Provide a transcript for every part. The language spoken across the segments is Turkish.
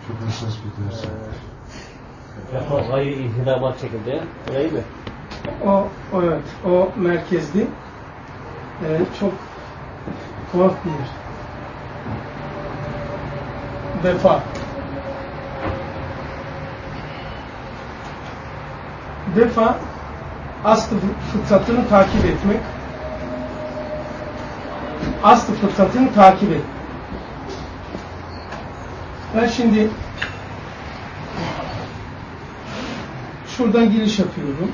Çok hassas bir ders. Gayri inhidamat şekilde. Öyle mi? Evet, o merkezli. Çok tuhaf bir yer. Vefa. Vefa, aslı fıtratını takip etmek. Aslı fıtratını takip et. Ben şimdi şuradan giriş yapıyorum.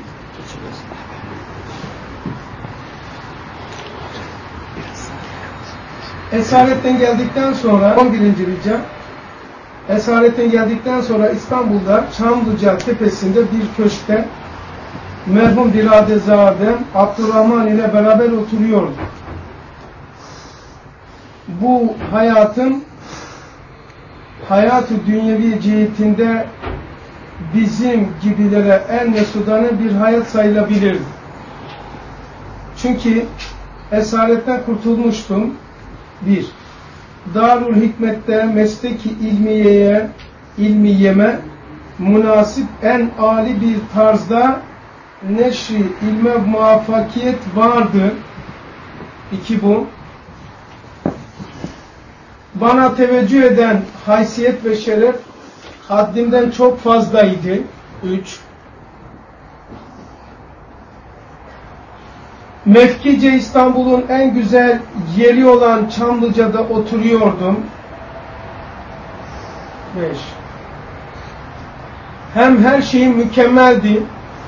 Esaretten geldikten sonra 11. rica Esaretten geldikten sonra İstanbul'da Çamlıca tepesinde bir köşkte merhum Biradezadem Abdurrahman ile beraber oturuyordu. Bu hayatı dünyevi cihetinde bizim gibilere en mesudane bir hayat sayılabilirdi. Çünkü esaretten kurtulmuştum. Bir, Darül Hikmet'te mesleki ilmiyeme münasip en âli bir tarzda neşri ilme muvaffakiyet vardı. İki, bu. Bana teveccüh eden haysiyet ve şeref haddimden çok fazlaydı. 3. Mevkice İstanbul'un en güzel yeri olan Çamlıca'da oturuyordum. 5. Hem her şeyim mükemmeldi.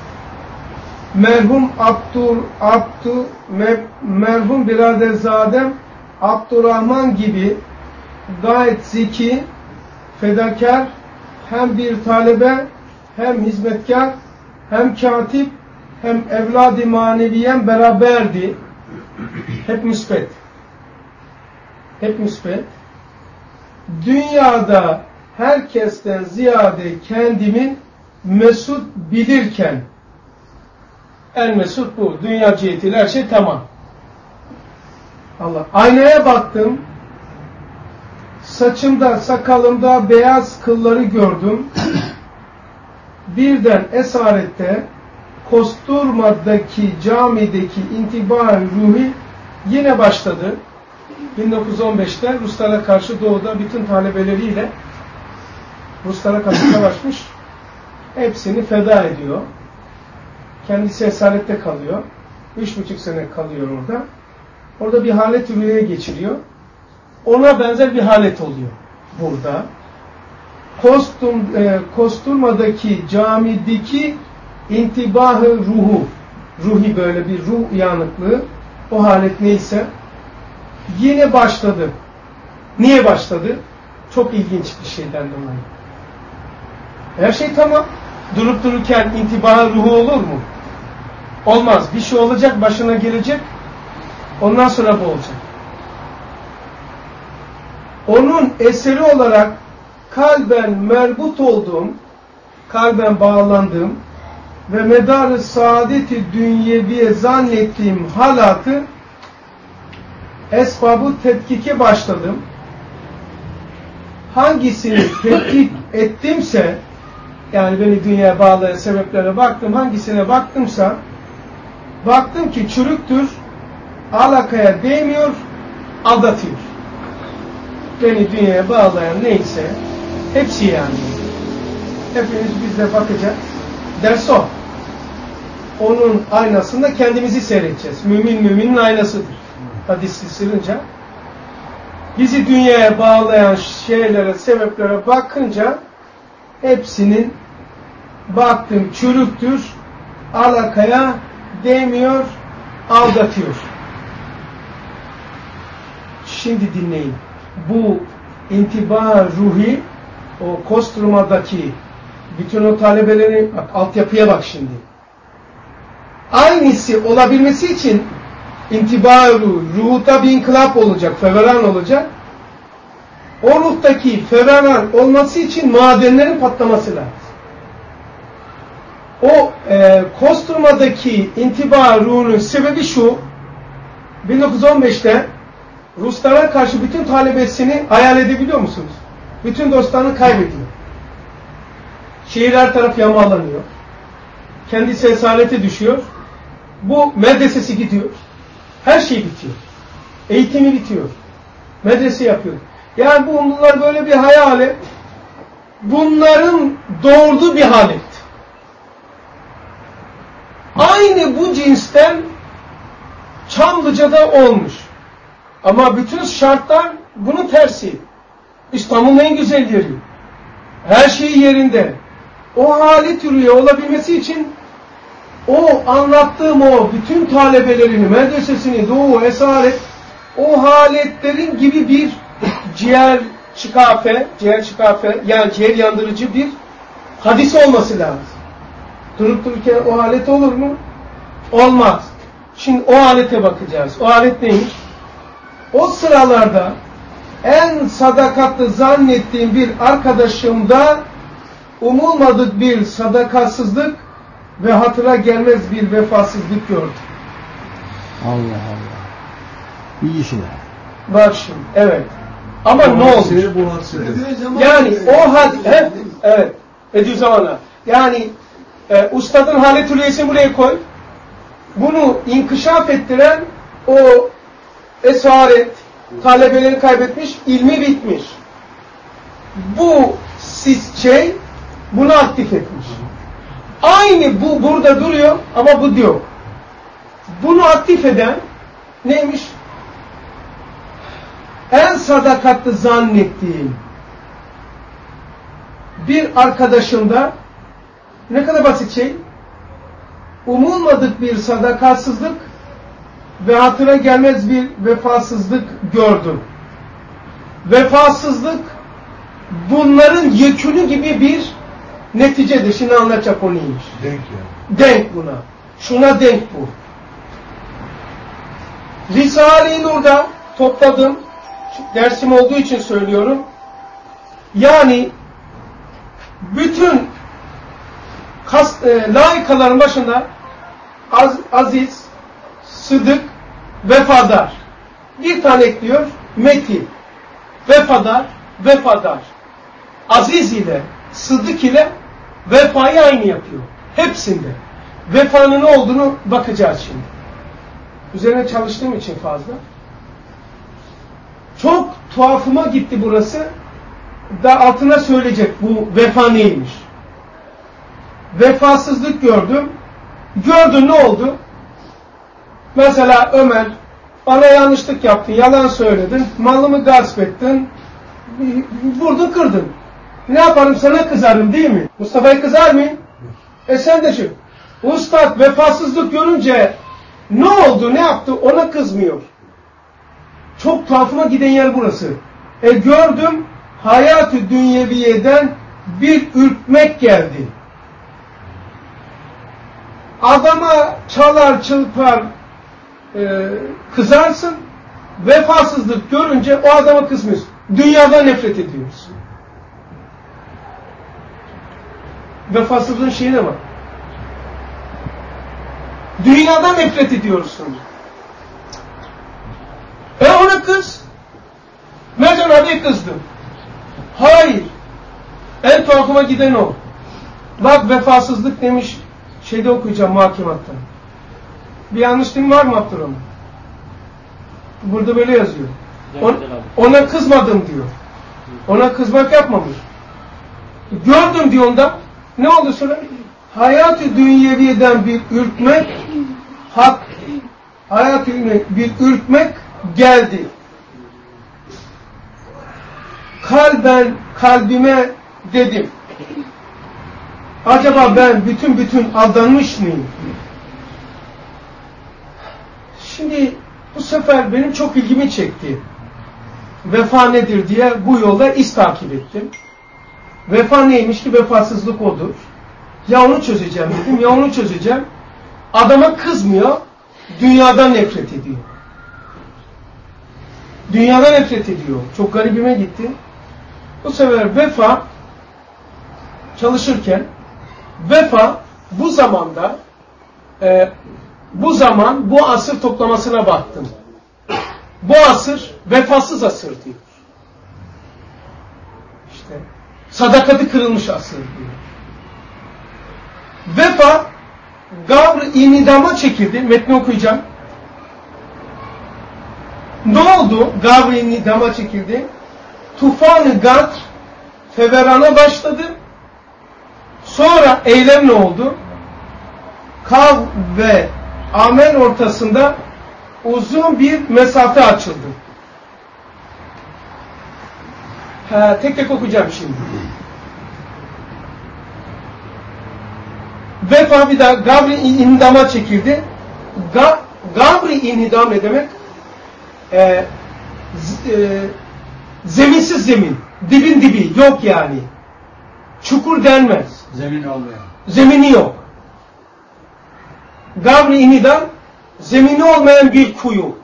Merhum Biradezadem Abdurrahman gibi gayet zeki, fedakar, hem bir talebe, hem hizmetkar, hem katip, hem evlad-ı maneviyen beraberdi. Hep müsbet. Hep müsbet. Dünyada herkesten ziyade kendimi mesut bilirken, en mesut bu. Dünya cihetiyle her şey tamam. Allah. Aynaya baktım. Saçımda, sakalımda beyaz kılları gördüm. Birden esarette Kosturma'daki camideki intibah ruhi yine başladı. 1915'te Ruslara karşı doğuda bütün talebeleriyle Ruslara karşı savaşmış. Hepsini feda ediyor. Kendisi esarette kalıyor. 3,5 sene kalıyor orada. Orada bir halet-i rüya geçiriyor. Ona benzer bir halet oluyor burada. Kosturma'daki camideki intibahı ruhi böyle bir ruh uyanıklığı, o halet neyse yine başladı. Niye başladı? Çok ilginç bir şeyden dolayı. Her şey tamam. Durup dururken intibahı ruhu olur mu? Olmaz. Bir şey olacak, başına gelecek. Ondan sonra bu olacak. Onun eseri olarak kalben merbut olduğum, kalben bağlandığım ve medar-ı saadet-i dünyeviye zannettiğim halatı esbabı tetkike başladım. Hangisini tetkik ettimse, yani beni dünyaya bağlayan sebeplere baktım, hangisine baktımsa, baktım ki çürüktür, alakaya değmiyor, aldatıyor. Beni dünyaya bağlayan neyse, hepsi yani. Hepimiz biz de bakacağız. Ders o. Onun aynasında kendimizi seyredeceğiz. Müminin aynasıdır. Hadisi sırrınca. Bizi dünyaya bağlayan şeylere, sebeplere bakınca hepsinin baktım çürüktür, alakaya değmiyor, aldatıyor. Şimdi dinleyin. Bu intibah ruhi, o Kosturma'daki bütün o talebelerin, bak altyapıya bak şimdi. Aynısı olabilmesi için intibah ruhta bir inkılap olacak, feveran olacak. O ruhtaki feveran olması için madenlerin patlaması lazım. O Kosturma'daki intibah ruhunun sebebi şu: 1915'te Ruslara karşı bütün talebesini hayal edebiliyor musunuz? Bütün dostlarını kaybediyor. Şehir her taraf yağmalanıyor. Kendisi esarete düşüyor. Bu medresesi gidiyor. Her şey bitiyor. Eğitimi bitiyor. Medrese yapıyor. Yani bunlar böyle bir hayali. Bunların doğurduğu bir halet. Aynı bu cinsten Çamlıca'da olmuş. Ama bütün şartlar bunun tersi. İstanbul'un en güzel yeri. Her şey yerinde. O hali türüye olabilmesi için o anlattığım o bütün talebelerini, medresesini, doğu, esaret, o haletlerin gibi bir ciğer çıkafe yani ciğer yandırıcı bir hadis olması lazım. Durup dururken o alet olur mu? Olmaz. Şimdi o alete bakacağız. O alet neymiş? O sıralarda en sadakatli zannettiğim bir arkadaşımda umulmadık bir sadakatsizlik ve hatıra gelmez bir vefasızlık gördüm. Allah Allah. İyi işine. Bak şimdi, evet. Ama ne olmuş? Yani o hal, evet, Bediüzzaman'a. Yani ustadın halet-ül üyesini buraya koy. Bunu inkişaf ettiren o esaret, talebelerini kaybetmiş, ilmi bitmiş. Bu şey bunu aktif etmiş. Aynı bu burada duruyor ama bu diyor. Bunu aktif eden neymiş? En sadakatli zannettiğim bir arkadaşımda ne kadar basit şey, umulmadık bir sadakatsizlik ve hatıra gelmez bir vefasızlık gördüm. Vefasızlık bunların yekünü gibi bir neticedir. Şimdi anlatacak o neymiş. Denk yani. Denk buna. Şuna denk bu. Risale-i Nur'da topladım. Dersim olduğu için söylüyorum. Yani bütün laikaların başında aziz, sıdık, vefadar. Bir tane ekliyor. Meti. Vefadar, vefadar. Aziz ile, sıdık ile vefayı aynı yapıyor. Hepsinde. Vefanın ne olduğunu bakacağız şimdi. Üzerine çalıştığım için fazla. Çok tuhafıma gitti burası. Da altına söyleyecek bu vefa neymiş. Vefasızlık gördüm. Gördün ne oldu? Mesela Ömer, bana yanlışlık yaptın, yalan söyledin, malımı gasp ettin, vurdun kırdın. Ne yaparım, sana kızarım değil mi? Mustafa'ya kızar mıyım? Sen de şu. Ustad vefasızlık görünce ne oldu, ne yaptı, ona kızmıyor. Çok tuhafıma giden yer burası. Gördüm, hayat-ı dünyeviyeden bir ürkmek geldi. Adama çalar çırpar kızarsın, vefasızlık görünce o adama kızmıyorsun. Dünyadan nefret ediyorsun. Vefasızlığın şeyine bak. Dünyadan nefret ediyorsun. Ona kız. Mercan abiye kızdım. Hayır. En tuhafıma giden o. Bak vefasızlık demiş. Şeyde okuyacağım muhakemattan. Bir yanlışlığım var mı Abdurrahman? Burada böyle yazıyor. Ona kızmadım diyor. Ona kızmak yapmamış. Gördüm diyor onda. Ne oldu sonra? Hayat-ı dünyeviyeden bir ürkmek, hayat-ı bir ürkmek geldi. Kalbime dedim. Acaba ben bütün aldanmış mıyım? Şimdi bu sefer benim çok ilgimi çekti. Vefa nedir diye bu yolda iz takip ettim. Vefa neymiş ki? Vefasızlık odur. Ya onu çözeceğim dedim, ya onu çözeceğim. Adama kızmıyor, dünyadan nefret ediyor. Dünyadan nefret ediyor. Çok garibime gitti. Bu sefer vefa çalışırken vefa bu zamanda bu asır toplamasına baktım. Bu asır vefasız asır diyor. İşte sadakati kırılmış asır diyor. Vefa gavr-ı inidama çekildi. Metni okuyacağım. Ne oldu? Gavr-ı inidama çekildi. Tufan-ı Gadr feverana başladı. Sonra eylem ne oldu? Kav ve Amen ortasında uzun bir mesafe açıldı. Tek tek okuyacağım şimdi. Vefa bir daha gavr-ı inidama çekildi. Gavr-ı inidam ne demek? Zeminsiz zemin. Dibin dibi. Yok yani. Çukur denmez. Zemin olmuyor. Zemini yok. Gavr-ı inidam zemini olmayan bir kuyu.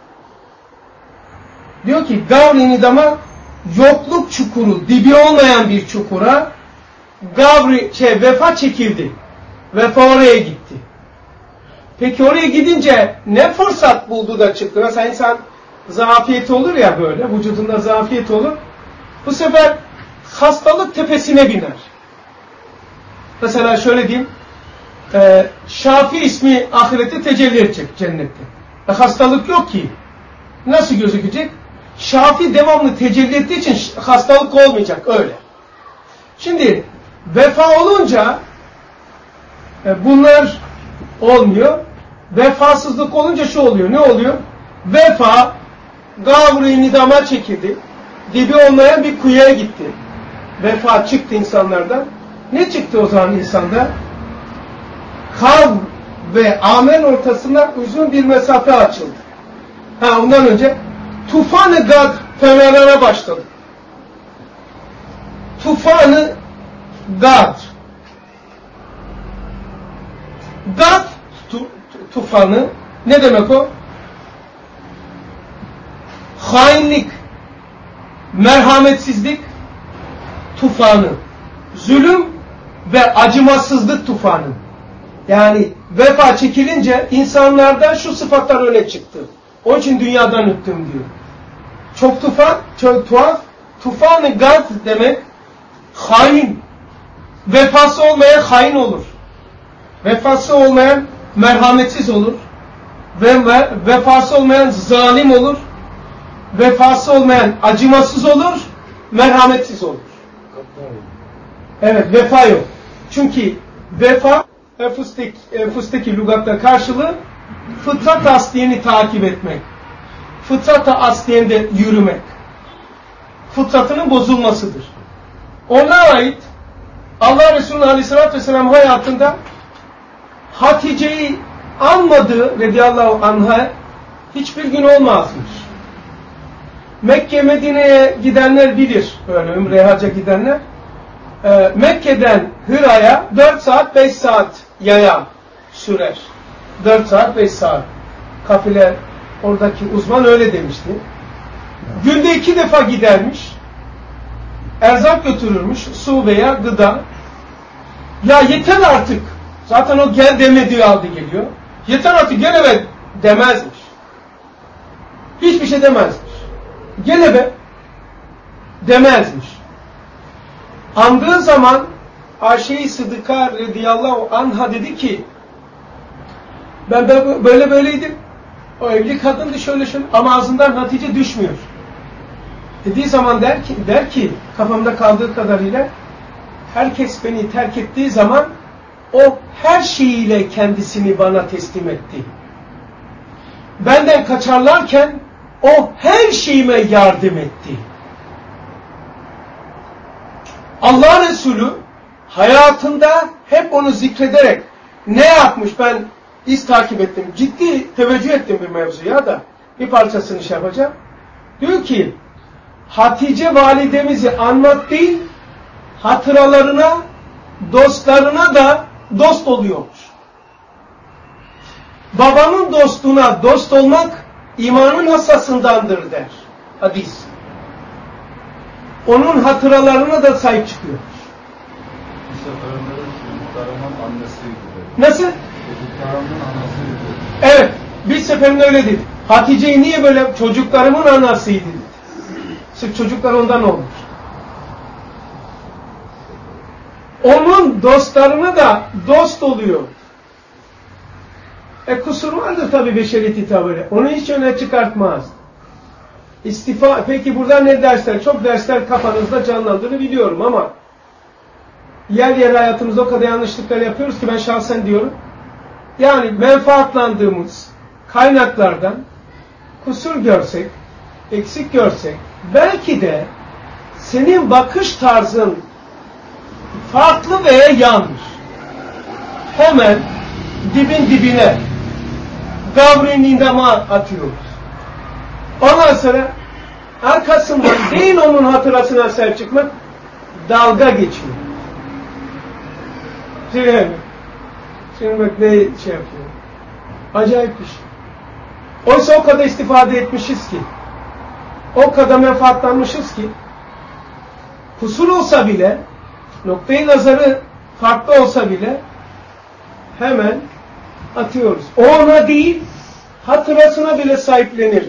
Diyor ki gavr-ı inidama yokluk çukuru, dibi olmayan bir çukura vefa çekildi. Vefa oraya gitti. Peki oraya gidince ne fırsat buldu da çıktı? Mesela insan zafiyeti olur ya böyle, vücudunda zafiyet olur. Bu sefer hastalık tepesine biner. Mesela şöyle diyeyim, Şafi ismi ahirette tecelli edecek cennette. Hastalık yok ki. Nasıl gözükecek? Şafi devamlı tecelli ettiği için hastalık olmayacak öyle. Şimdi vefa olunca bunlar olmuyor. Vefasızlık olunca şu oluyor. Ne oluyor? Vefa gavr-ı nidama çekildi. Dibi olmayan bir kuyuya gitti. Vefa çıktı insanlardan. Ne çıktı o zaman insanda? Kav ve amen ortasında uzun bir mesafe açıldı. Ondan önce Tufan-ı Gadr feverana başladı. Tufan-ı Gadr. Gadr tufanı ne demek o? Hainlik, merhametsizlik tufanı, zulüm ve acımasızlık tufanı. Yani vefa çekilince insanlarda şu sıfatlar öne çıktı. Onun için dünyadan üttüm diyor. Çok tufan, çok tuhaf. Tufan-ı Gadr demek hain. Vefası olmayan hain olur. Vefası olmayan merhametsiz olur. Vefası olmayan zalim olur. Vefası olmayan acımasız olur. Merhametsiz olur. Evet, vefa yok. Çünkü vefa fıstaki lügatta karşılığı fıtrat asliyeni takip etmek. Fıtrat-ı asliyende yürümek. Fıtratının bozulmasıdır. Ona ait Allah Resulü Aleyhisselatü Vesselam hayatında Hatice'yi anmadığı radıyallahu anh'a hiçbir gün olmazmış. Mekke Medine'ye gidenler bilir. Böyle Ümre'ye hacca gidenler. Mekke'den Hıra'ya 4 saat 5 saat yaya sürer. 4 saat 5 saat. Kafile oradaki uzman öyle demişti. Günde 2 defa gidermiş. Erzak götürürmüş. Su veya gıda. Ya yeter artık. Zaten o gel demediği halde geliyor. Yeter artık gel eve demezmiş. Hiçbir şey demezmiş. Gel eve demezmiş. Andığı zaman Ayşe-i Sıdıka radıyallahu anha dedi ki ben böyle böyleydim. O evli kadındı şöyle ama ağzından Hatice düşmüyor. Dediği zaman der ki kafamda kaldığı kadarıyla herkes beni terk ettiği zaman o her şeyiyle kendisini bana teslim etti. Benden kaçarlarken o her şeyime yardım etti. Allah Resulü hayatında hep onu zikrederek ne yapmış ben takip ettim. Ciddi teveccüh ettim bir mevzuya da bir parçasını yapacağım. Diyor ki Hatice validemizi anmak değil hatıralarına dostlarına da dost oluyormuş. Babanın dostuna dost olmak imanın hassasındandır der. Hadis. Onun hatıralarına da sahip çıkıyormuş. Nasıl? Evet. Bir seferinde öyle dedi. Hatice'yi niye böyle çocuklarımın anasıydı dedi. Sırf çocuklar ondan olmuş. onun dostlarına da dost oluyor. Kusur vardır tabi beşeriyet hitabıyla. Onu hiç öne çıkartmaz. Peki burada ne dersler? Çok dersler kafanızda canlandığını biliyorum ama yer yer hayatımızda o kadar yanlışlıklar yapıyoruz ki ben şahsen diyorum. Yani menfaatlandığımız kaynaklardan kusur görsek, eksik görsek, belki de senin bakış tarzın farklı veya yanlış. Hemen dibin dibine gavri nidama atıyoruz. Ondan sonra arkasından değil onun hatırasına sahip çıkmak, dalga geçiyor. Şimdi bak ne şey yapıyor. Acayip bir şey. Oysa o kadar istifade etmişiz ki, o kadar menfaatlanmışız ki, kusur olsa bile, noktayı nazarı farklı olsa bile hemen atıyoruz. O ona değil, hatırasına bile sahiplenir.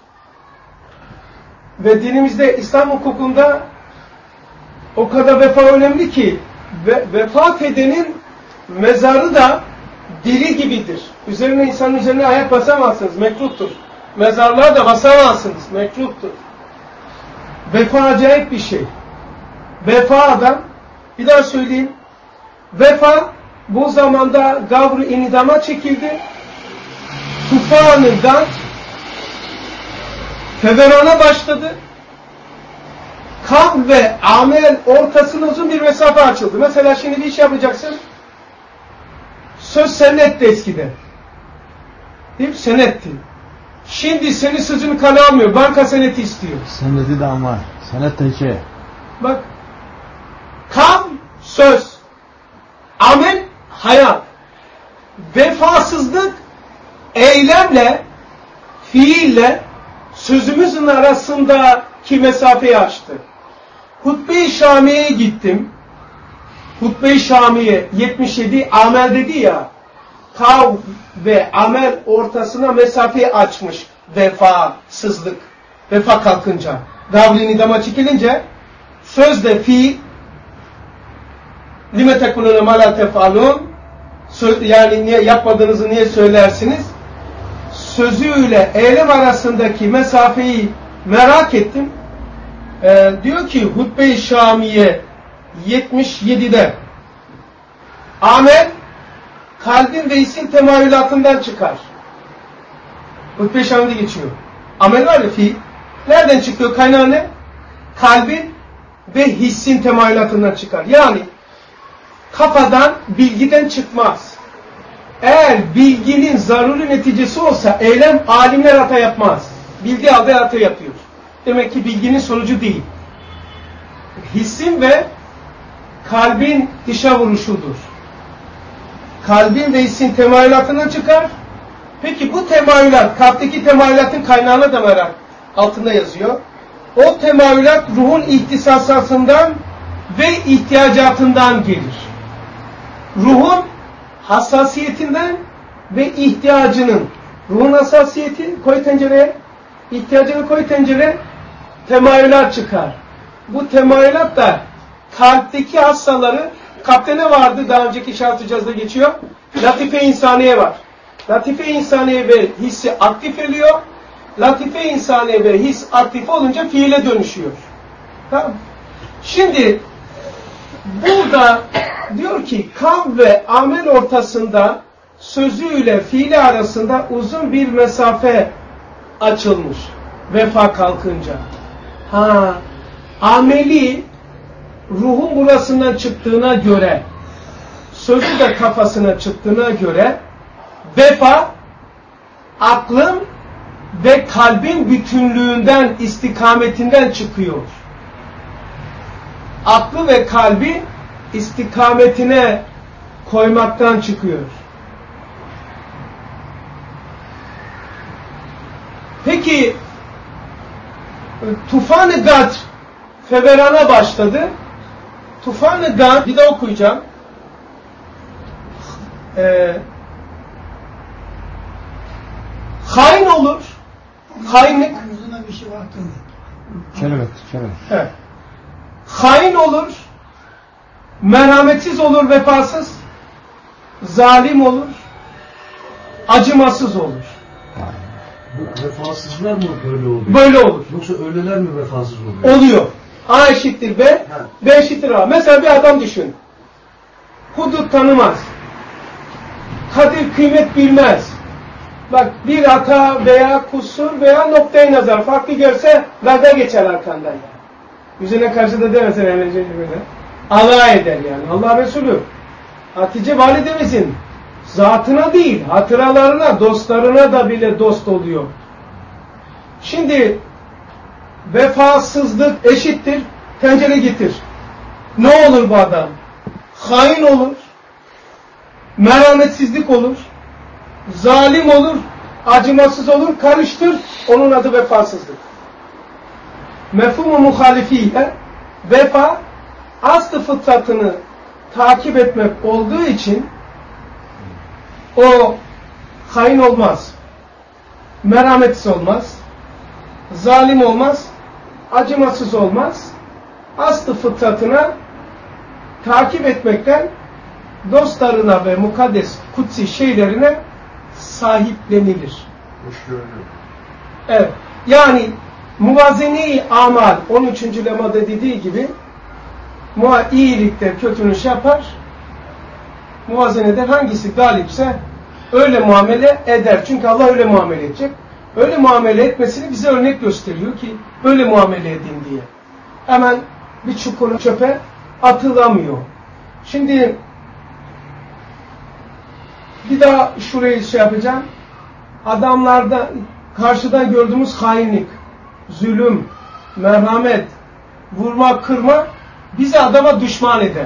Ve dinimizde, İslam hukukunda o kadar vefa önemli ki, vefat edenin mezarı da diri gibidir. İnsanın üzerine ayak basamazsınız, mekruhtur. Mezarlığa da basamazsınız, mekruhtur. Vefa acayip bir şey. Vefa adam, bir daha söyleyeyim, vefa bu zamanda gavr-ı inidama çekildi. Tufanından feverana başladı. Kavl ve amel ortasına uzun bir mesafe açıldı. Mesela şimdi bir iş yapacaksın. Söz senetti eskiden. Değil mi? Senetti. Şimdi senin sözünü kale almıyor. Banka seneti istiyor. Seneti de ama. Senet de iki. Bak. Kavl, söz. Amel, hayat. Vefasızlık, eylemle, fiille, sözümüzün arasındaki mesafeyi açtı. Hutbe-i Şamiye'ye gittim. Hutbe-i Şamiye 77 amel dedi ya, kavl ve amel ortasına mesafeyi açmış vefasızlık. Vefa kalkınca, gavl-i nidama çekilince, sözde fiil, lime tekunune ma la tef'alun, yani niye yapmadığınızı niye söylersiniz? Sözüyle eylem arasındaki mesafeyi merak ettim. Diyor ki Hutbe-i Şamiye 77'de amel kalbin ve hissin temayülatından çıkar. Hutbe-i Şamiye'de geçiyor. Amel var ya, fiil. Nereden çıkıyor? Kaynağı ne? Kalbin ve hissin temayülatından çıkar. Yani kafadan, bilgiden çıkmaz. Eğer bilginin zaruri neticesi olsa eylem, alimler hata yapmaz. Bildiği halde hata yapıyor. Demek ki bilginin sonucu değil. Hissin ve kalbin dışa vuruşudur. Kalbin ve hissin temayülatından çıkar. Peki bu temayülat, kalpteki temayülatın kaynağına da merak altında yazıyor. O temayülat ruhun ihtisasatından ve ihtiyacatından gelir. Ruhun hassasiyetinden ve ihtiyacının, ruhun hassasiyeti koy tencereye, ihtiyacını koy tencereye, temayülat çıkar. Bu temayülat da kalpteki hastaları, kalpte ne vardı? Daha önceki şart-ı cazda geçiyor. Latife insaniye var. Latife insaniye ve hissi aktif ediyor. Latife insaniye ve his aktif olunca fiile dönüşüyor. Tamam. Şimdi burada diyor ki kavl ve amel ortasında sözüyle fiili arasında uzun bir mesafe açılmış. Vefa kalkınca. Ameli ruhun burasından çıktığına göre, sözü de kafasına çıktığına göre vefa aklın ve kalbin bütünlüğünden, istikametinden çıkıyor. Aklı ve kalbi istikametine koymaktan çıkıyor. Peki Tufan-ı Gadr feverana başladı. Tufan-ı Gadr, bir de okuyacağım. Hain olur. Hainlik. Bir şey var. Kelebek. Evet. Hain olur. merhametsiz olur, vefasız, zalim olur, acımasız olur. Bu vefasızlar mı böyle oluyor? Böyle olur. Yoksa öyleler mi vefasız oluyor? Oluyor. A eşittir B, B eşittir A. Mesela bir adam düşün. Hudut tanımaz. Kadir kıymet bilmez. Bak bir hata veya kusur veya noktayı nazar farklı görse dalga geçer arkandan yani. Yüzüne karşı da demesin eğlenceli böyle. Alay eder yani. Allah Resulü Hatice validemizin zatına değil hatıralarına, dostlarına da bile dost oluyor. Şimdi vefasızlık eşittir tencere getir. Ne olur bu adam? Hain olur, merhametsizlik olur, zalim olur, acımasız olur, karıştır, onun adı vefasızlık. Mefhum-u muhalifiyle vefa aslı fıtratını takip etmek olduğu için o hain olmaz, merhametsiz olmaz, zalim olmaz, acımasız olmaz, aslı fıtratına takip etmekten dostlarına ve mukaddes kutsi şeylerine sahiplenilir. Hoş görünüyor. Evet. Yani muvazene-i amal 13. lemada dediği gibi iyilikte kötünü yapar, muvazenede hangisi galipse öyle muamele eder. Çünkü Allah öyle muamele edecek. Öyle muamele etmesini bize örnek gösteriyor ki böyle muamele edin diye. Hemen bir çukura çöpe atılamıyor. Şimdi bir daha şurayı yapacağım. Adamlarda karşıdan gördüğümüz hainlik, zulüm, merhamet, vurma, kırma bizi adama düşman eder.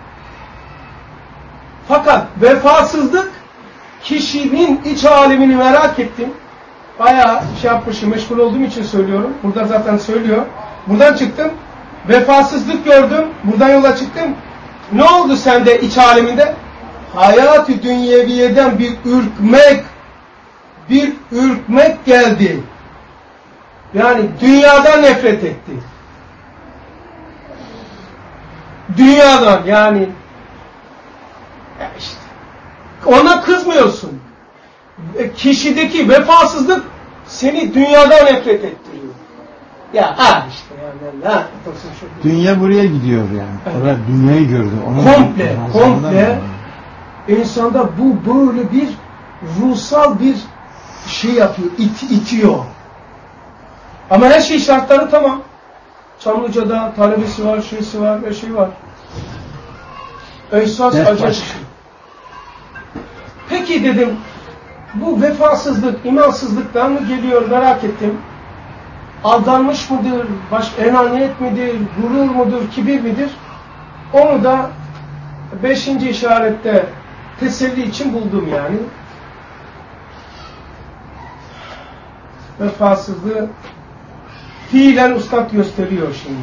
Fakat vefasızlık kişinin iç alemini merak ettim. Bayağı yapmışım, meşgul olduğum için söylüyorum. Burada zaten söylüyor. Buradan çıktım. Vefasızlık gördüm. Buradan yola çıktım. Ne oldu sende iç aleminde? Hayat-ı dünyeviyeden bir ürkmek geldi. Yani dünyadan nefret etti. Dünyadan yani işte ona kızmıyorsun. Kişideki vefasızlık seni dünyadan nefret ettiriyor. Ya işte yani dünya buraya gidiyor yani. Evet. Orada dünyayı gördü. Komple insanda bu böyle bir ruhsal bir şey yapıyor, itiyor. Ama her şey şartları tamam. Çamlıca'da talebesi var, şeysi var, her şey var. Esas acayip şey. Peki dedim, bu vefasızlık, imansızlıktan mı geliyor merak ettim. Aldanmış mıdır, enaniyet midir, gurur mudur, kibir midir? Onu da 5. işarette teselli için buldum yani. Vefasızlığı fiilen ustad gösteriyor şimdi.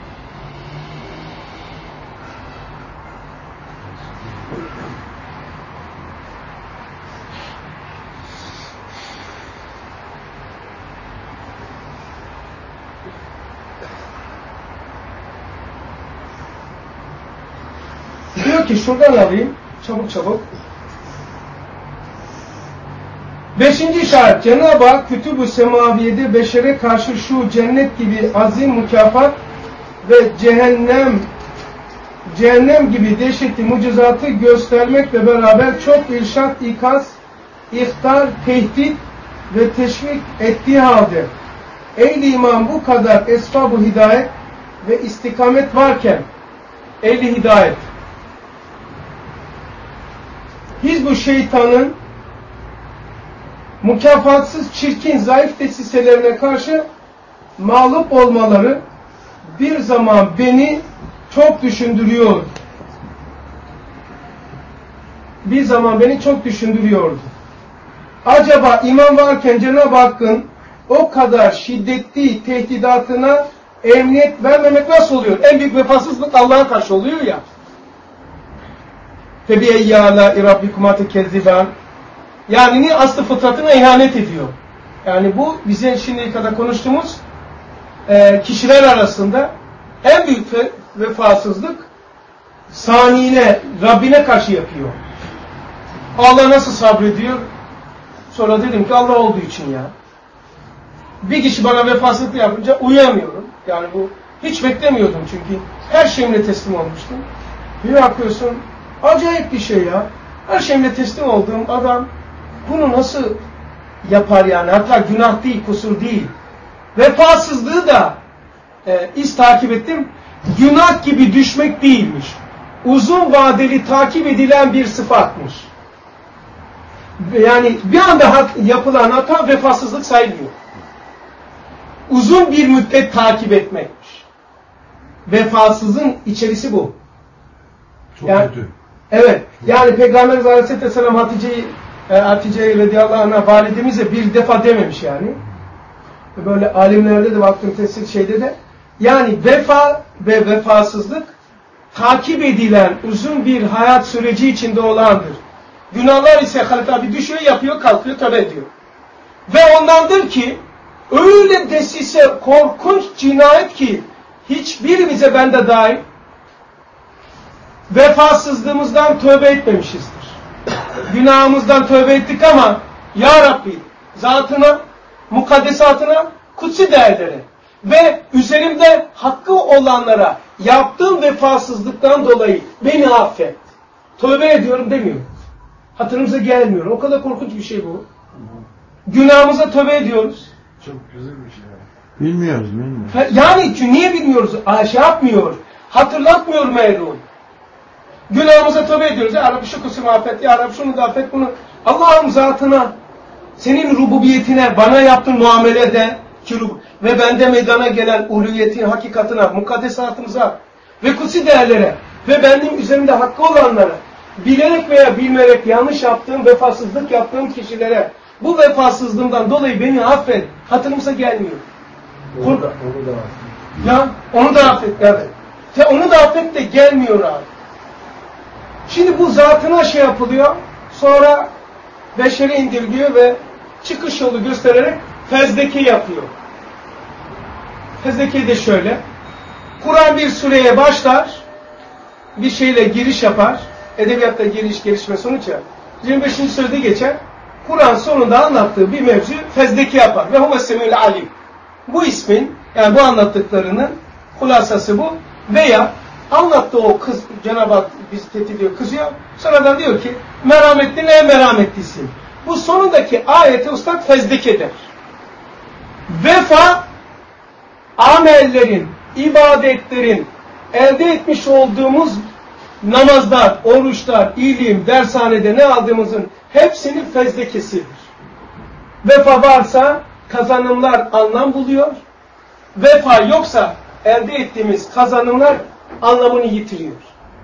Diyor ki şuradan alayım çabuk. 5. işaret Cenab-ı Hak Kütüb-ü Semaviye'de beşere karşı şu cennet gibi azim mükafat ve cehennem gibi dehşetli mucizatı göstermekle beraber çok irşat, ikaz, ihtar, tehdit ve teşvik ettiği halde ehli iman bu kadar esbab-ı hidayet ve istikamet varken ehli hidayet Hizb-ı şeytanın mükafatsız, çirkin, zayıf desiselerine karşı mağlup olmaları bir zaman beni çok düşündürüyor. Acaba iman varken Cenab-ı Hakk'ın o kadar şiddetli tehdidatına emniyet vermemek nasıl oluyor? En büyük vefasızlık Allah'a karşı oluyor ya. Febi'eyye alâ rabbikuma tekezziban. Yani aslı fıtratına ihanet ediyor. Yani bu bize şimdiye kadar konuştuğumuz kişiler arasında en büyük vefasızlık saniyine, Rabbine karşı yapıyor. Allah nasıl sabrediyor? Sonra dedim ki Allah olduğu için ya. Bir kişi bana vefasızlık yapınca uyuyamıyorum. Yani bu hiç beklemiyordum çünkü her şeyimle teslim olmuştum. Bir bakıyorsun acayip bir şey ya. Her şeyimle teslim olduğum adam bunu nasıl yapar yani? Hatta günah değil, kusur değil. Vefasızlığı da takip ettim. Günah gibi düşmek değilmiş. Uzun vadeli takip edilen bir sıfatmış. Yani bir anda yapılan hata vefasızlık sayılmıyor. Uzun bir müddet takip etmekmiş. Vefasızın içerisi bu. Çok yani, kötü. Evet. Yani Peygamber Aleyhisselam Hatice'ye radıyallahu anh'a validemize bir defa dememiş yani. Böyle alimlerde de baktım tefsir şeyde de. Yani vefa ve vefasızlık takip edilen uzun bir hayat süreci içinde olandır. Günahlar ise Halit abi düşüyor, yapıyor, kalkıyor, tövbe ediyor. Ve ondandır ki öyle desise, korkunç cinayet ki hiçbirimize, ben de dahil, vefasızlığımızdan tövbe etmemişizdir. Günahımızdan tövbe ettik ama Ya Rabbi zatına, mukaddesatına, kutsi değerlere ve üzerimde hakkı olanlara yaptığım vefasızlıktan dolayı beni affet. Tövbe ediyorum demiyor. Hatırımıza gelmiyor. O kadar korkunç bir şey bu. Günahımıza tövbe ediyoruz. Çok güzel bir şey. Bilmiyoruz. Yani niye bilmiyoruz? Şey yapmıyor. Hatırlatmıyor merhum. Günahımıza tövbe ediyoruz. Ya Rabbi şu kusurunu affet. Ya Rabbi şunu da affet bunu. Allah'ın zatına, senin rububiyetine, bana yaptığın muamelede ve bende meydana gelen uluhiyetin hakikatına, mukaddesatımıza ve kutsi değerlere ve benim üzerimde hakkı olanlara, bilerek veya bilmerek yanlış yaptığım, vefasızlık yaptığım kişilere bu vefasızlığımdan dolayı beni affet. Hatırımıza gelmiyor. Onu da affet. Ya onu da affet. Evet. Onu da affet de gelmiyor abi. Şimdi bu zatına şey yapılıyor. Sonra beşeri indirgiyor ve çıkış yolu göstererek fezleke yapıyor. Fezleke de şöyle. Kur'an bir sureye başlar. Bir şeyle giriş yapar. Edebiyatta giriş, gelişme sonuç ya. 25. sözde geçer. Kur'an sonunda anlattığı bir mevzu fezleke yapar. Ve huve's-semî'ul alîm. Bu ismin, yani bu anlattıklarının hulasası bu. Veya anlattığı o kız, Cenab-ı Hak bizi tehdit ediyor, kızıyor. Sonradan diyor ki, merhametli ne merhametlisin. Bu sonundaki ayeti ustad fezleke der. Vefa, amellerin, ibadetlerin, elde etmiş olduğumuz namazlar, oruçlar, ilim, dershanede ne aldığımızın hepsinin fezlekesidir. Vefa varsa kazanımlar anlam buluyor. Vefa yoksa elde ettiğimiz kazanımlar anlamını yitiriyor.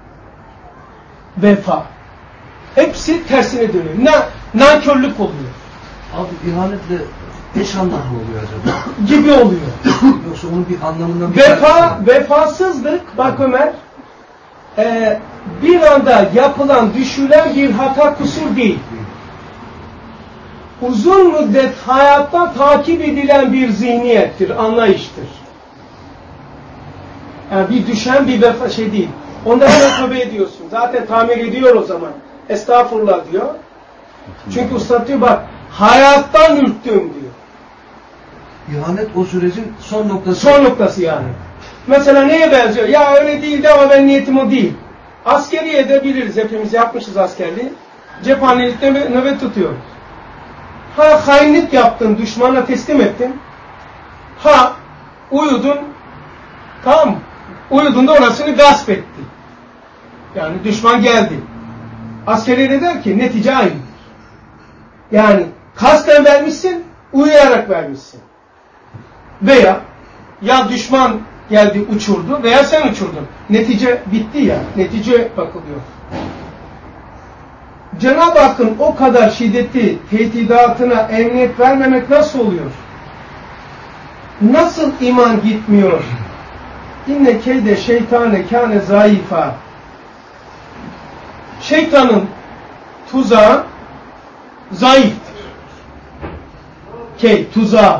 Vefa. Hepsi tersine dönüyor. Nankörlük oluyor. Abi ihanetle eş anlamı oluyor acaba? Gibi oluyor. Yoksa onun bir anlamından bir vefasızlık, bak Ömer, bir anda yapılan, düşülen bir hata, kusur değil. Uzun müddet hayatta takip edilen bir zihniyettir, anlayıştır. Yani bir düşen bir şey değil. Ondan hemen tövbe ediyorsun. Zaten tamir ediyor o zaman. Estağfurullah diyor. Çünkü ustad diyor bak, hayattan ürktüm diyor. İhanet o sürecin son noktası. Son noktası yani. Mesela neye benziyor? Ya öyle değildi ama ben niyetim o değil. Askeriye de biliriz, hepimiz yapmışız askerliği. Cephanelikte nöbet tutuyoruz. Ha hainlik yaptın, düşmana teslim ettin. Ha uyudun, tamam mı? Uyudun da orasını gasp ettin. Yani düşman geldi. Askeriye de der ki netice aynı. Yani kasten vermişsin, uyuyarak vermişsin. Veya ya düşman geldi uçurdu veya sen uçurdun. Netice bitti ya. Netice bakılıyor. Cenab-ı Hakk'ın o kadar şiddetli tehdidatına emniyet vermemek nasıl oluyor? Nasıl iman gitmiyor? İnne keyde şeytane kâne zayıfa. Şeytanın tuzağı zayıftır. Tuzağı.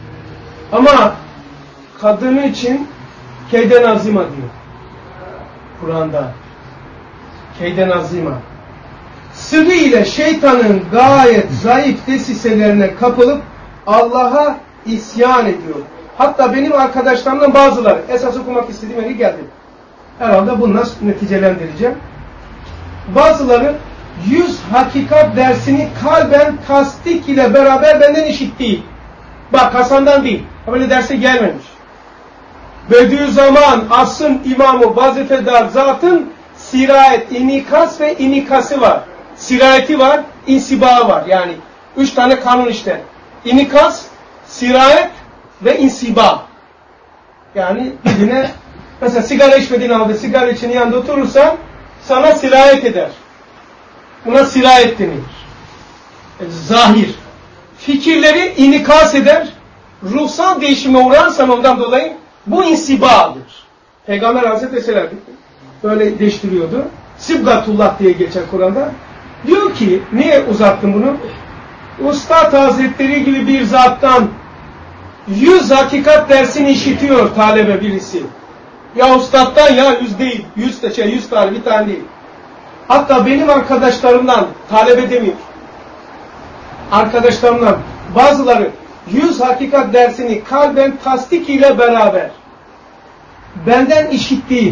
Ama kadını için keyden azima diyor. Kur'an'da. Keyden azima. Sırrı ile şeytanın gayet zayıf desiselerine kapılıp Allah'a isyan ediyor. Hatta benim arkadaşlarımdan bazıları, esas okumak istediğim yere geldim. Herhalde bunu nasıl neticelendireceğim. Bazıları 100 hakikat dersini kalben tasdik ile beraber benden işittiği. Bak Hasan'dan değil. Böyle derse gelmemiş. Bediüzzaman, asrın imamı, vazifedar zatın sirayet, inikas ve inikası var. Sirayeti var, insibağı var. Yani 3 tane kanun işte. İnikas, sirayet ve insiba. Yani birine mesela sigara içmediğin halde sigara içinin yanında oturursan sana sirayet eder. Buna sirayet denir. Zahir. Fikirleri inikas eder. Ruhsal değişime uğrarsan ondan dolayı bu insibadır. Peygamber Hazretleri Selam böyle değiştiriyordu. Sibgatullah diye geçer Kur'an'da. Diyor ki, niye uzattım bunu? Ustad Hazretleri gibi bir zattan 100 hakikat dersini işitiyor talebe birisi. Ya ustadtan ya 100 değil. 100 tane bir tane değil. Hatta benim arkadaşlarımdan, talebe demiyor. Arkadaşlarımdan bazıları 100 hakikat dersini kalben tasdik ile beraber benden işittiği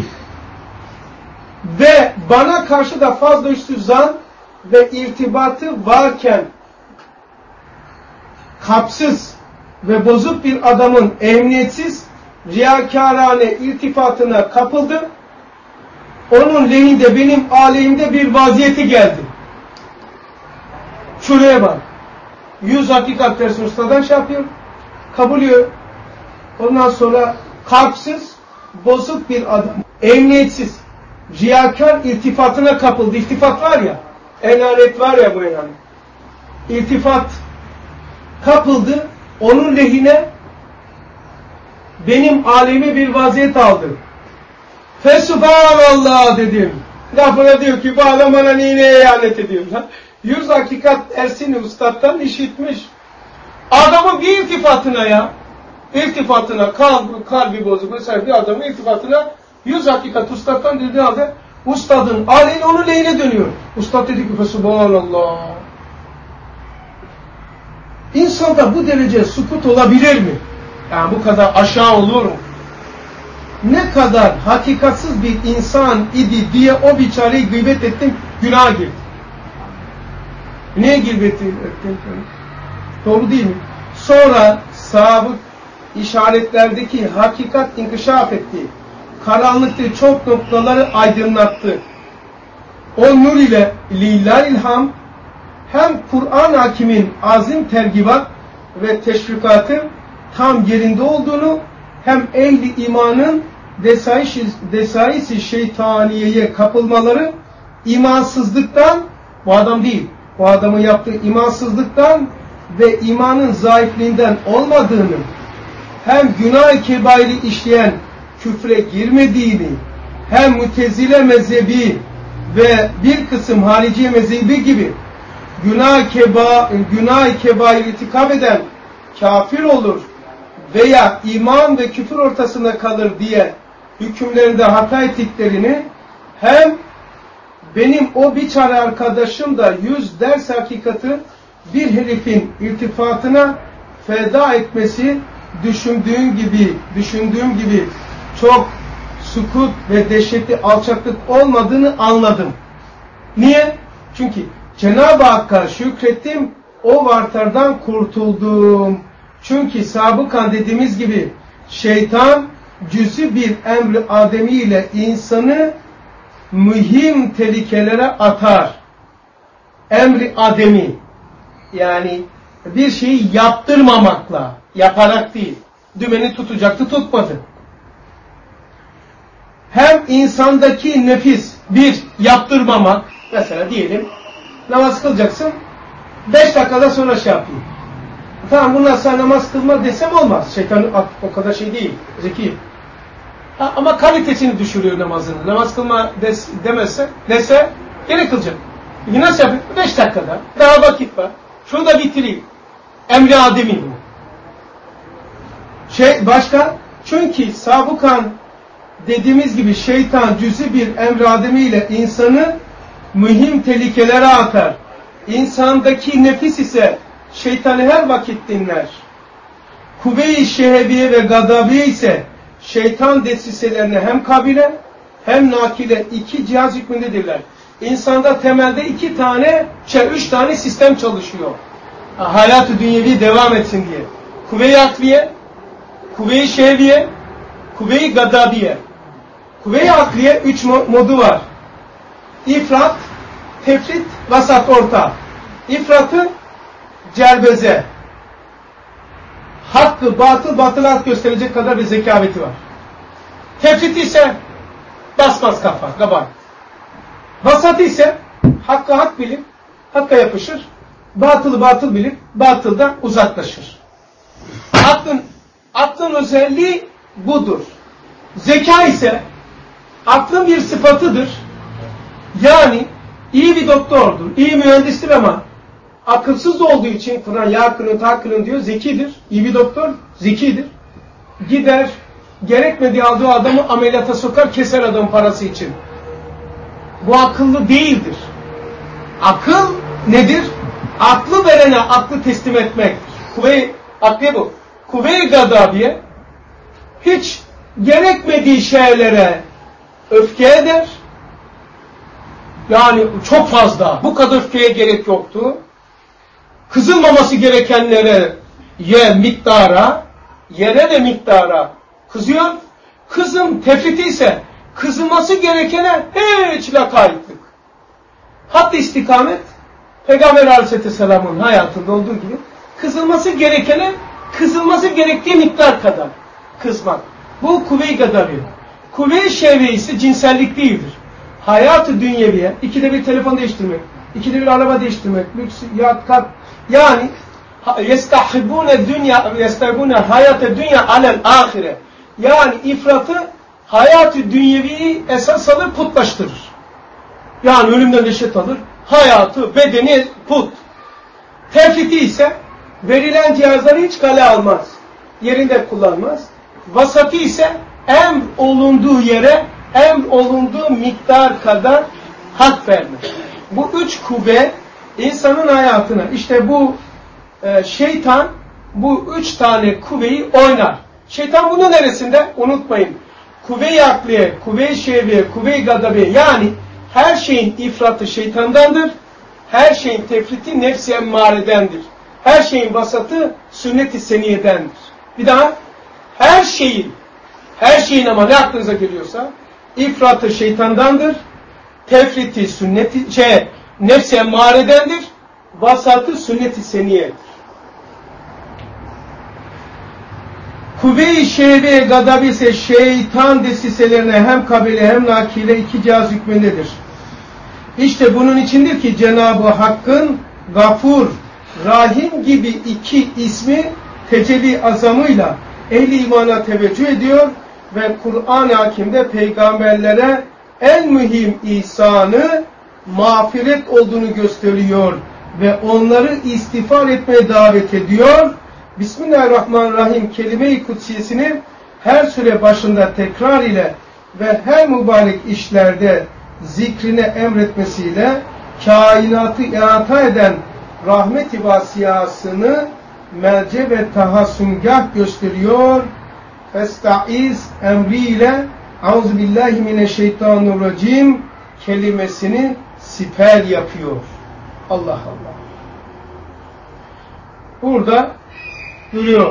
ve bana karşı da fazla üstü zan ve irtibatı varken kapsız ve bozuk bir adamın emniyetsiz, riyakarane iltifatına kapıldı. Onun lehinde benim aleyhimde bir vaziyeti geldi. Şuraya bak. 100 hakikat dersi ustadan şey yapıyor, kabulüyor. Ondan sonra kalpsiz, bozuk bir adam, emniyetsiz, riyakar iltifatına kapıldı. İltifat var ya, enanet var ya bu enanet. İltifat kapıldı, onun lehine benim alemi bir vaziyet aldı. Fesubhanallah dedim. Lafına diyor ki bu adam bana neye ihanet ediyor lan? 100 hakikat dersini ustadtan işitmiş. Adamın bir iltifatına ya. İltifatına kalbi bozuk mesela bir adamın iltifatına 100 hakikat ustadtan dediği halde ustadın aleyhine onun lehine dönüyor. Ustad dedi ki fesubhanallah. İnsanda bu derece sukut olabilir mi? Yani bu kadar aşağı olur mu? Ne kadar hakikatsız bir insan idi diye o biçareyi gıybet ettim, günaha girdim. Niye gıybet ettim? Doğru değil mi? Sonra sabık işaretlerdeki hakikat inkişaf etti. Karanlıkta çok noktaları aydınlattı. O nur ile lillahilham hem Kur'an hakimin azim tergibat ve teşvikatın tam yerinde olduğunu hem ehli imanın desayisi şeytaniyeye kapılmaları imansızlıktan, bu adam değil, bu adamın yaptığı imansızlıktan ve imanın zayıflığından olmadığını, hem günah-ı kebairi işleyen küfre girmediğini, hem Mutezile ve bir kısım Hariciye mezhebi gibi günah-ı kebair itikab eden kafir olur veya iman ve küfür ortasında kalır diye hükümlerinde hata ettiklerini, hem benim o biçare arkadaşım da 100 ders hakikati bir herifin iltifatına feda etmesi düşündüğüm gibi çok sukut ve dehşetli alçaklık olmadığını anladım. Niye? Çünkü Cenab-ı Hakk'a şükrettim, o vartardan kurtuldum. Çünkü sabıkan dediğimiz gibi şeytan cüz'i bir emri ademi ile insanı mühim tehlikelere atar. Emri ademi, yani bir şeyi yaptırmamakla, yaparak değil. Dümeni tutacaktı, tutmadı. Hem insandaki nefis, bir yaptırmamak, mesela diyelim namaz kılacaksın, 5 dakikada sonra şey yapayım. Tamam bundan sonra namaz kılma desem olmaz. Şeytan o kadar şey değil, zeki. Ama kalitesini düşürüyor namazını. Namaz kılma dese gene kılacak. Peki nasıl yapayım? 5 dakikada. Daha vakit var. Şunu da bitireyim. Emri ademi bu. Başka? Çünkü sabıkan dediğimiz gibi şeytan cüzi bir emradimiyle insanı mühim tehlikelere atar. İnsandaki nefis ise şeytanı her vakit dinler. Kuvve-i şehviye ve gadabiye ise şeytan desiselerine hem kabile hem nakile iki cihaz hükmündedirler. İnsanda temelde üç tane sistem çalışıyor. Hayat-ı dünyevi devam etsin diye. Kuvve-i akliye, kuvve-i şehviye, kuvve-i gadabiye. Kuvve-i akliye 3 modu var. İfrat, tefrit, vasat, orta. İfratı cerbeze. Hakkı, batılı hak gösterecek kadar bir zekaveti var. Tefrit ise basmaz kabar. Vasat ise hakkı hak bilip hakka yapışır. Batılı batıl bilip batıldan uzaklaşır. Aklın özelliği budur. Zeka ise aklın bir sıfatıdır. Yani iyi bir doktordur, iyi mühendistir ama akılsız olduğu için Kur'an ya akılın takkılın diyor, zekidir. İyi bir doktor zekidir. Gider gerekmediği aldığı adamı ameliyata sokar, keser adam parası için. Bu akıllı değildir. Akıl nedir? Aklı verene aklı teslim etmektir. Kuvve-i akliye bu. Kuvve-i gadabiye hiç gerekmediği şeylere öfke eder. Yani çok fazla. Bu kadar öfkeye gerek yoktu. Kızılmaması gerekenlere yere de miktara kızıyor. Kızım tefriti ise kızılması gerekene hiç lakaytlık. Hatta istikamet Peygamber Aleyhisselam'ın hayatında olduğu gibi kızılması gerektiği miktar kadar kızmak. Bu kuvve-i gadabiye. Kuvve-i şehviye ise cinsellik değildir. Hayat-ı dünyeviye, ikide bir telefon değiştirmek, ikide bir araba değiştirmek, lüks, yat, kat. Yani yestahibune hayat-ı dünya alel ahire. Yani ifratı hayat-ı dünyeviyi esas alır, putlaştırır. Yani ölümden neşet alır, hayatı, bedeni put. Tefriti ise verilen cihazları hiç kale almaz. Yerinde kullanmaz. Vasatı ise emr olunduğu yere, emr olunduğu miktar kadar hak vermez. Bu 3 kuvve insanın hayatına, işte bu şeytan bu 3 tane kuvveyi oynar. Şeytan bunu neresinde? Unutmayın. Kuvve-i akliye, kuvve-i şehviye, kuvve-i gadabiye, yani her şeyin ifratı şeytandandır. Her şeyin tefriti nefs-i emmaredendir. Her şeyin vasatı sünnet-i seniyedendir. Bir daha, her şeyin ama ne aklınıza geliyorsa ifratı şeytandandır. Tefriti nefs-i emmaredendir. Vasatı sünnet-i seniyedir. Kuvve-i şehve gadabi ise şeytan desiselerine hem kabile hem nakile iki cihaz hükmündedir. İşte bunun içindir ki Cenab-ı Hakk'ın Gafur, Rahim gibi iki ismi tecelli azamıyla ehli imana teveccüh ediyor ve Kur'an-ı Hakim'de peygamberlere en mühim ihsanı mağfiret olduğunu gösteriyor ve onları istiğfar etmeye davet ediyor. Bismillahirrahmanirrahim kelime-i kutsiyesini her süre başında tekrar ile ve her mübarek işlerde zikrine emretmesiyle kainatı ihata eden rahmet-i vasiyasını merci ve tahassümgah gösteriyor. Festaiz emriyle Euzubillahimineşşeytanirracim kelimesini siper yapıyor. Allah Allah. Burada duruyor.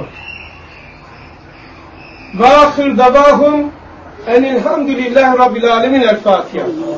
Ve ahir davahum enilhamdülillahi rabbil alemin. El Fatiha.